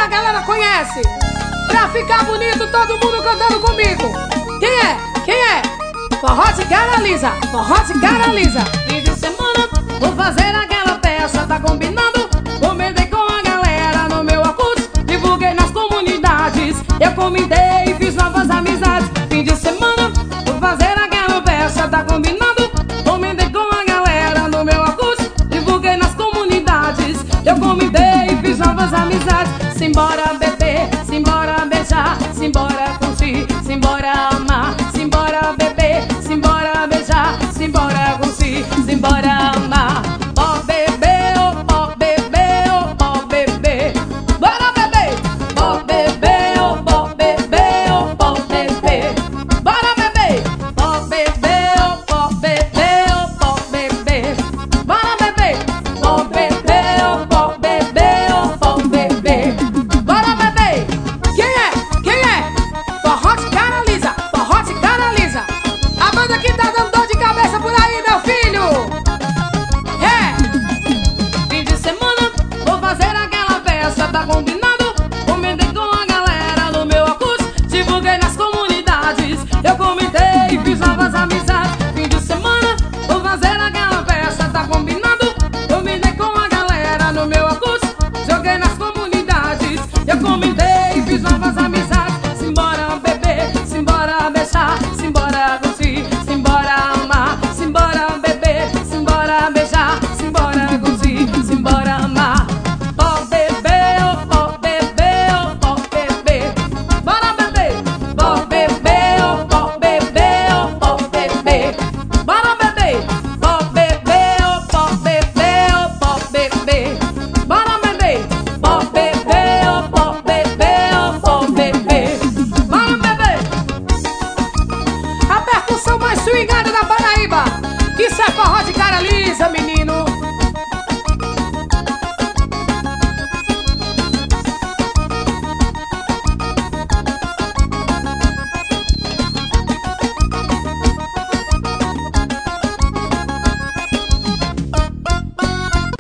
a galera conhece. Pra ficar bonito, todo mundo cantando comigo. Quem é? Quem é? Forró de cara lisa, forró de cara lisa. Fim de semana, vou fazer aquela peça, tá combinando? Comentei com a galera no meu Orkut, divulguei nas comunidades. Eu comentei e fiz novas amizades. Fim de semana, vou fazer aquela peça, tá combinando? Comentei com a galera no meu Orkut, divulguei nas comunidades. Eu comentei e fiz novas amizades. Simbora beber, simbora beijar, simbora